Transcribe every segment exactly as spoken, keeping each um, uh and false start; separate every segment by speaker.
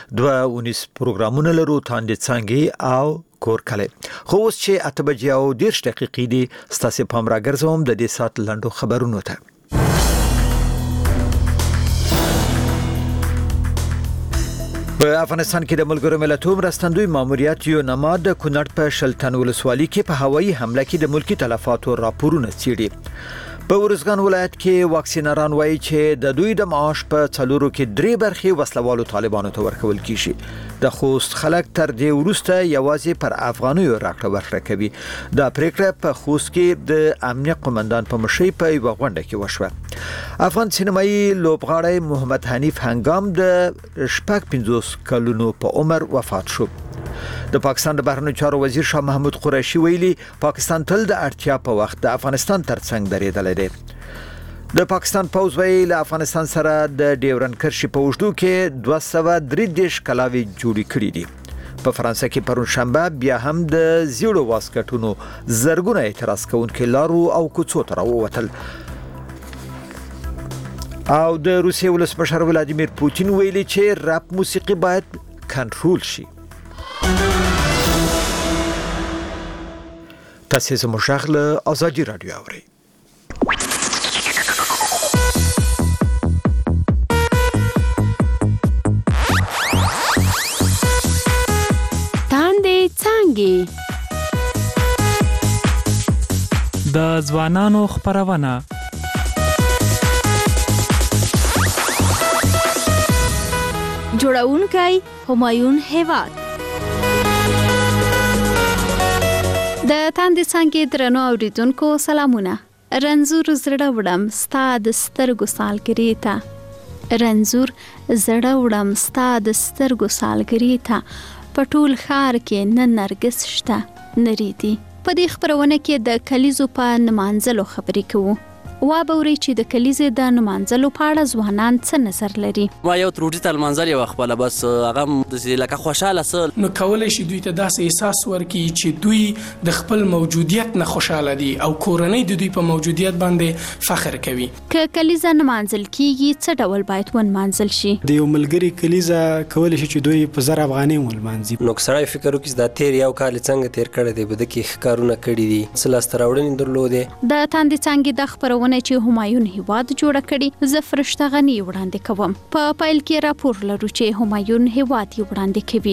Speaker 1: دوه ونیس پروګرامونه لرو، تاندې څانګې او کور کلی. خو اوس چې اته بجې او دېرش دقیقې دي، ستاسې پام راګرځوم د دې ساعت لنډو خبرونو ته. په افغانستان کې د ملګرو ملتونو مرستندوی ماموریت یو نماد د کونړ په شلتن ولسوالۍ کې په هوایي حمله کې د ملکی تلفاتو راپورونه څېړي. په ورزګان ولایت کې واکسینران وایي چې د دوی د معاش په څلورو کې درې برخې وسلوالو طالبانو ته ورکول کیږي. د خوست خلک تر دې وروسته یوازې پر افغانیو راکړه ورکړه کوي. دا پریکړه په خوست کې د امنیت قومندان په مشرۍ په یوه غونډه کې وشوه. افغان سینمایي لوبغاړی محمد حنیف هنګام د شپږ پنځوس کلونو په عمر وفات شو. د پاکستان د بهرنیو چارو وزیر شاه محمود قریشي ویلي پاکستان تل د اړتیا په وخت د افغانستان ترڅنګ درېدلی دی. د پاکستان پوځ ویلي له افغانستان سره د ډیورند کرښې په اوږدو کې دوه سوه درې دېرش کلاوې جوړې کړې دي. په فرانسه کې پرون شنبه بیا هم د زیړو واسکټونو زرګونه اعتراض کوونکي لارو او کوڅو ته راووتل. او د روسیې ولسمشر ولادیمیر پوتین ویلي چې رپ موسیقي باید کنټرول شي. تاسو زموږ غږ له آزادي رادیو اورئ.
Speaker 2: تاندې څانګې
Speaker 3: د ځوانانو خپرونه
Speaker 2: جوړونکی همایون هیواد. د تاندې څانګې درنو اوریدونکو سلامونه. رنځور زړه وړم ستا د سترګو سالګرې ته، رنځور زړه وړم ستا د سترګو سالګرې ته، په ټول ښار کې نه نرګس شته نه ریدي. په دې خپرونه کې د کلیزو په نمانځلو خبرې کوو. وابوري چې د کلیزې د نمانځلو په اړه ځوانان څه نظر لري.
Speaker 4: ما یو تروټي ته لمانځل یو خپله، بس هغه داسې لکه خوشحاله سل
Speaker 5: نو کولی شي دوی ته داسې احساس ورکړي چې دوی د خپل موجودیت نه خوشحاله دي او کورنۍ د دوی په موجودیت باندې فخر کوي.
Speaker 2: که کلیزه نمانځل کیږي څه ډول باید ونمانځل شي؟
Speaker 6: د یو ملګري کلیزه کولی شي چې دوی په زر افغانۍ ولمانځي.
Speaker 7: نو سړی فکر وکړي چې دا تیر یو کال څنګه تیر کړی دی، به دکې ښه کارونه کړي دي، څه لاسته راوړنې درلودې.
Speaker 2: د تاندې څانګې د خپرونه چې همایون هیواد جوړه کړي، زه فرشته غني وړاندې کوم. په پایل کې راپور لرو چې همایون هیواد یې وړاندې کوي.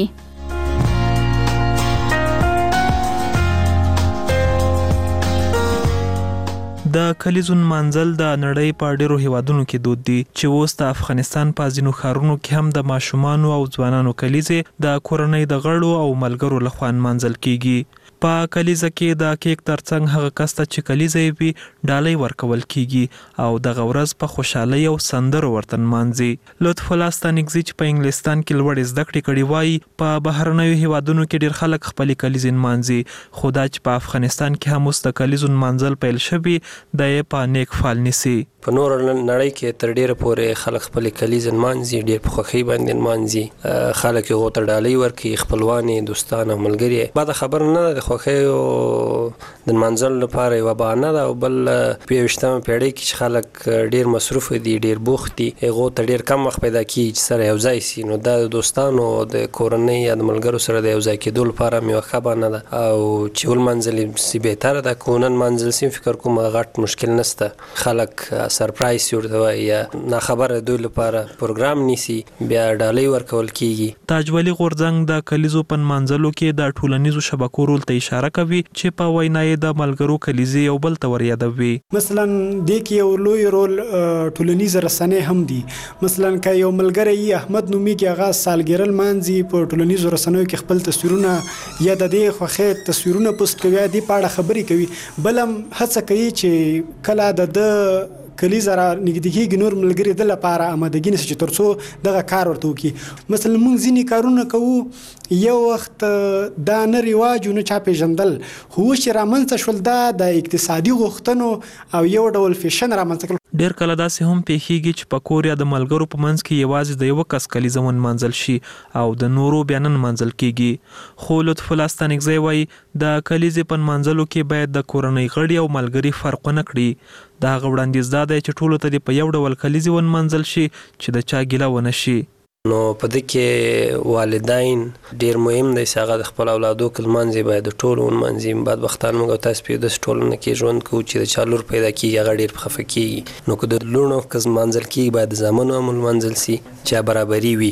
Speaker 3: د کلیزو نمانځل د نړۍ په ډیرو هیوادونو کې دود دي، چې اوس د افغانستان په ځینو ښارونو کې هم د ماشومانو او ځوانانو کلیزې د کورنۍ د غړو او ملګرو لخوا نمانځل کیږي. په کلیزه کې د کیک ترڅنګ هغه کس ته چې کلیزه یې وي ډالۍ ورکول کیږي او دغه ورځ په خوشحالۍ او سندرو ورته نمانځي. لطف الله ستانکزي چې په انګلستان کې لوړې زده کړې کړې وایي په بهرنیو هیوادونو کې ډیر خلک خپلې کلیزې نمانځي، خو دا چې په افغانستان کې هم اوس د کلیزو نمانځل پیل شوي د یې په نیک فال نیسي.
Speaker 7: په نور نړۍ کې تر ډیره پورې خلک خپلې کلیزې نمانځي، ډیر په خوښۍ باندې نمانځي. خلک یې هغو ته ډالۍ ورکوي، خپلوان یې، دوستان او ملګري. بده خبره نه ده، د خوښۍ او د نمانځلو لپاره یوه بهانه ده. او بل په یویشتمه پیړۍ کې چې خلک ډیر مصروف دي، ډیر بوخت دي، هغو ته ډیر کم وخت پیدا کېږي چې سره یو ځای سي. نو دا د دوستانو د کورنۍ یا د ملګرو سره د یو ځای کېدو لپاره هم یوه ښه بهانه ده. او چې ولمانځل سي بهتره ده، که ونه نمانځل سي فکر کوم غټ مشکل نشته. خلک سرپرایز ورته وایي یا ناخبره دوی لپاره پروګرام نیسي، بیا ډالۍ ورکول کېږي.
Speaker 3: تاج ولي غورځنګ د کلیزو په نمانځلو کې د ټولنیزو شبکو رول ته اشاره کوي چې په وینا یې د ملګرو کلیزې یو بل ته وریادوي.
Speaker 6: مثلا دې کې یو لوی رول ټولنیز رسنۍ هم دي. مثلا که یو ملګری احمد نومیږي، هغه سالګرل مانځي، په ټولنیزو رسنیو کې خپل تصویرونه یا د دې خوښۍ تصویرونه پوسټ کوي، دې په اړه خبرې کوي. بل هم هڅه کوي چې کله د کلیزه را نږدې کېږي نور ملګري د لپاره آمادګي نیسي چې تر څو دغه کار ورته وکړي. مثلا موږ ځینې کارونه کوو، یو وخت دا نه رواج و نه چا پېژندل، خو اوس چې رامنځته شول دا د اقتصادي غوښتنو او یو ډول فیشن رامنځته کړل.
Speaker 3: ډیر کله داسې هم پیښیږي چې په کور یا د ملګرو په منځ کې یوازې د یو کس کلیزه ونمانځل شي او د نورو بیا نه نمانځل کیږي. خو لطف الله ستانکزی وایي د کلیزې په نمانځلو کې باید د کورنۍ غړي او ملګري فرق ونه کړي. د هغه وړاندیز دا دی چې ټولو ته دې په یو ډول کلیزې ونمانځل شي چې د چا ګیله ونه شي.
Speaker 7: نو په دې کې والدین ډیر مهم دي چې هغه د خپل اولادو کلمانځي باید ټول ونمانځي. بدبختان موږ تاسو په دې ټولنه کې ژوند کوو چې د چالور پیدا کیږي هغه ډیر خفه کیږي. نو که د لونو کز منځل کیږي باید زمونو عمل منځل سي چې برابرۍ وي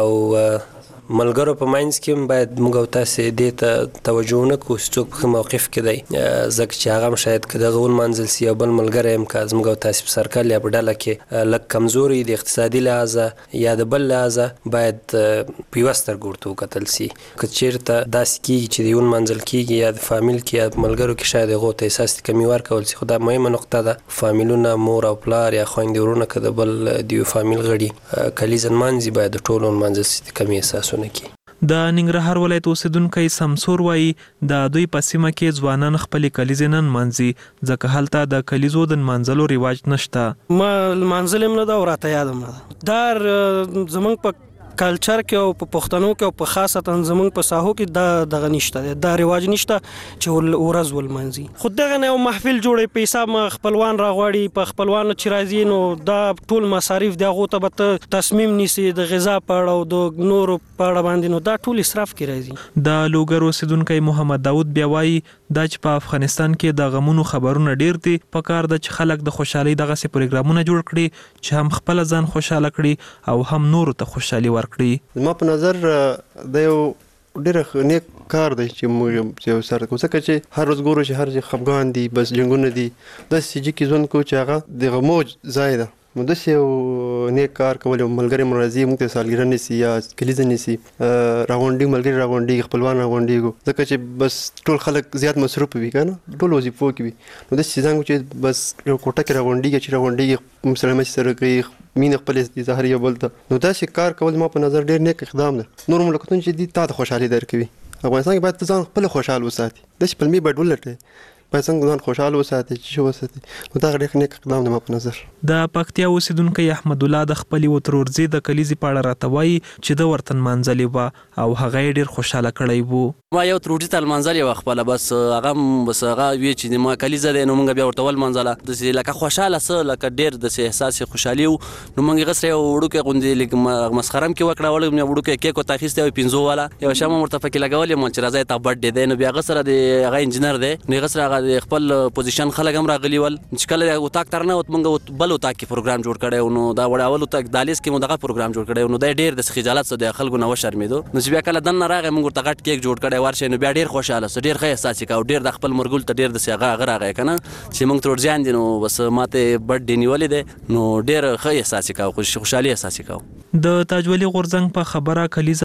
Speaker 7: او ملګرو په ماینس کې باید موږ تاسو دې ته توجه نکوو چې څوک په موقف کې دی ځکه چې هغه شاید که دغه ونمانځل سي او بل ملګری هم که موږ تاسو په سرکل یا په ډله کې لږ کمزوري د اقتصادي لحاظه یا د بل لحاظه باید په یوه سترګه ورته وکتل سي. که چېرته داسې کېږي چې د ونمانځل کېږي یا د فامیل کې یا ملګرو کې شاید هغو ته احساس د کمي ورکول سي. خو دا مهمه نقطه ده. فامیلونه مور او پلار یا خویندې ورونه که د بل د یو فامیل غړي کلیزه نمانځي باید د ټولو ونمانځل سي د کمي احساس ونه کړي.
Speaker 3: د ننګرهار ولایت اوسیدونکی سمسور وایي د دوی په سیمه کې ځوانان خپلې کلیزې نه نمانځي ځکه هلته د کلیزو د نمانځلو رواج نشته.
Speaker 8: ما لمانځل هم نه ده او راته یاد هم نه ده. دا زموږ په کلچر کې او په پښتنو کې او په خاصتا زموږ په ساحو کې دا دغه نشته، دا رواج نشته چې ورځ ولمانځي. خو دغه نه یو محفل جوړي، پیسې ما خپلوان راغواړي، په خپلوانو چې راځي نو دا ټول مصارف دی هغه ته به تصمیم نیسي د غذا په اړه او د نورو په اړه باندې، نو دا ټول اسراف کې راځي.
Speaker 3: د لوګر اوسیدونکی محمد داود بیا وایي دا چې په افغانستان کې د غمونو خبرونه ډیر دي، په کار ده چې خلک د خوشحالۍ دغسې پروګرامونه جوړ کړي چې هم خپل ځان خوشاله کړي او هم نورو ته خوشحالي ورکړي.
Speaker 9: ما په نظر د یو ډېر نیک کار دی چې موږ یو سره کوو، ځکه چې هر ورځ ګورو چې هر ځای خفګان دي، بس جنګونه دي، داسې سیجي کې ژوند کوو چې هغه د غمو ځای ده. نو داسې یو نیک کار کول، یو ملګری مو راځي موږ ته سالګرې نیسي یا کلیزه نیسي، راغونډي ملګري راغونډېږي، خپلوان راغونډېږو، ځکه چې بس ټول خلک زیات مصروف وي که نه، ټول وظیفو کې وي. نو داسې ځان چې بس یو کوټه کې راغونډېږي چې راغونډېږي، مسلمات سره کوي، مینه خپل اظهار یو بل ته. نو داسې کار کول ما په نظر ډېر نیک اقدام ده. نور مملکتونه چې دي تا ته خوشحالي درکوي، افغانستان کې باید ته ځان خپل خوشحال وساتي، داسې پلمې باید ولټوي، باید څنګه ځان خوشحال وساتي چې ښه وساتي. نو دا ډېر نیک اقدام دی ما په نظر.
Speaker 3: د پکتیا اوسیدونکی احمد الله د خپلې وترورزي د کلیزې په اړه راته وایي چې د ورته نمانځلې وه او هغه یې ډېر خوشحاله کړی و.
Speaker 4: ما یو ترورزي ته لمانځلې وه خپله، بس هغه بس هغه وی چې ما کلیزه دی نو موږ بیا ورته ولمانځله، داسې لکه خوشحاله څه لکه ډېر داسې احساس خوشحالي و. نو موږ هغه سره یو وړوکی غوندې لږ مسخره هم کې وکړه، وړ وړوکی کیک ورته اخیستی و پنځو والا، یو شیان هم ورته پکې لګولې م چې راځئ تا برډ ډے دی. نو بیا هغه سره د هغه انجینر دی، نو هغه سره هغه د خپل پوزیشن خلک هم راغلي ول چې کله اتاق ته رانه موږ بل اتاق کې پروګرام جوړ کړی و. نو دا وړ اول اتاق دهلیز کې مو دغه پروګرام جوړ کړی و. نو دا ډېر د خجالت څخه د خلکو نه وشرمېدو. نو چې بیا کله دننه راغی موږ ورته غټ کیک جوړ کړی ورشئ، نو بیا ډېر خوشحاله سو، ډېر ښه احساس یې کاوه، ډېر د خپل مرګول ته ډېر داسې هغه هغه راغی که نه چې موږ ترورزیان دي، نو بس ما ته برډ ډے نیولې دی، نو ډېر ښه احساس یې کاوه، خوشحالي احساس یې کاوه.
Speaker 3: د تاج ولي غورځنګ په خبره کلیزه